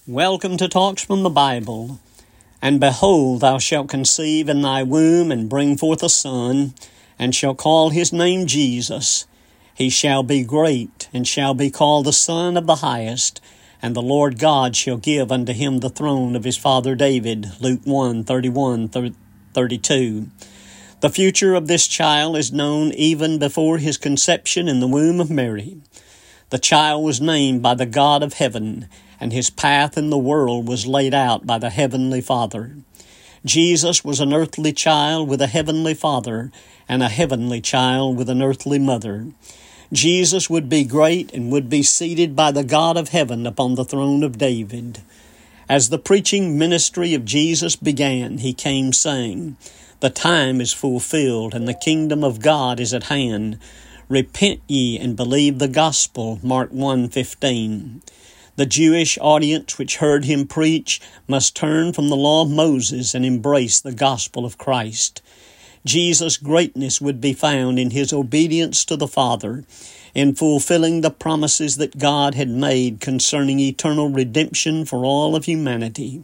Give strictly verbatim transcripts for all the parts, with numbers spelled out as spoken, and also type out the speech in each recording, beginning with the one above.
Welcome to Talks from the Bible. And behold, thou shalt conceive in thy womb, and bring forth a son, and shall call his name Jesus. He shall be great, and shall be called the Son of the Highest. And the Lord God shall give unto him the throne of his father David. Luke one, thirty-one, thirty-two. The future of this child is known even before his conception in the womb of Mary. The child was named by the God of heaven, and his path in the world was laid out by the Heavenly Father. Jesus was an earthly child with a heavenly Father, and a heavenly child with an earthly mother. Jesus would be great and would be seated by the God of heaven upon the throne of David. As the preaching ministry of Jesus began, he came saying, "The time is fulfilled, and the kingdom of God is at hand. Repent ye and believe the gospel." Mark one fifteen. The Jewish audience which heard him preach must turn from the law of Moses and embrace the gospel of Christ. Jesus' greatness would be found in his obedience to the Father, in fulfilling the promises that God had made concerning eternal redemption for all of humanity.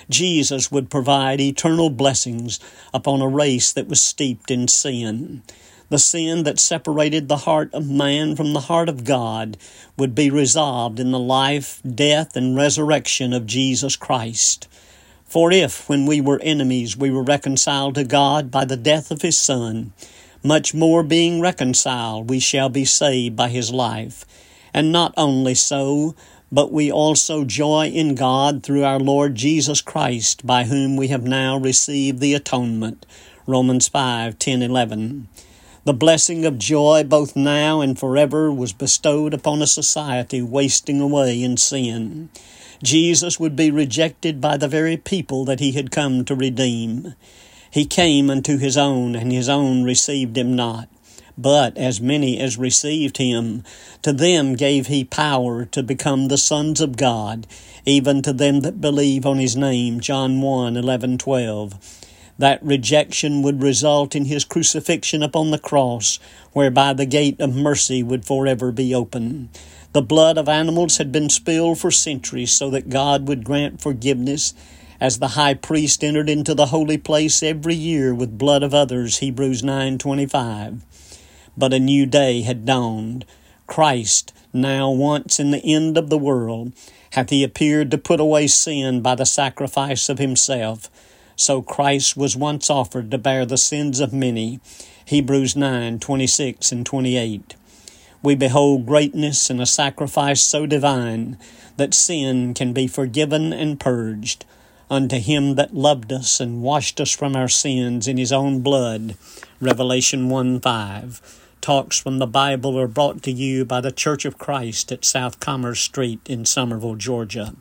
Jesus would provide eternal blessings upon a race that was steeped in sin. The sin that separated the heart of man from the heart of God would be resolved in the life, death, and resurrection of Jesus Christ. For if, when we were enemies, we were reconciled to God by the death of his Son, much more being reconciled, we shall be saved by his life. And not only so, but we also joy in God through our Lord Jesus Christ, by whom we have now received the atonement. Romans five, ten, eleven. The blessing of joy both now and forever was bestowed upon a society wasting away in sin. Jesus would be rejected by the very people that he had come to redeem. He came unto his own, and his own received him not. But as many as received him, to them gave he power to become the sons of God, even to them that believe on his name. John one, eleven, twelve. That rejection would result in his crucifixion upon the cross, whereby the gate of mercy would forever be open. The blood of animals had been spilled for centuries so that God would grant forgiveness, as the high priest entered into the holy place every year with blood of others, Hebrews nine twenty-five. But a new day had dawned. Christ, now once in the end of the world, hath he appeared to put away sin by the sacrifice of himself. So Christ was once offered to bear the sins of many. Hebrews nine, twenty-six and twenty-eight. We behold greatness in a sacrifice so divine that sin can be forgiven and purged. Unto him that loved us and washed us from our sins in his own blood. Revelation one five. Talks from the Bible are brought to you by the Church of Christ at South Commerce Street in Summerville, Georgia.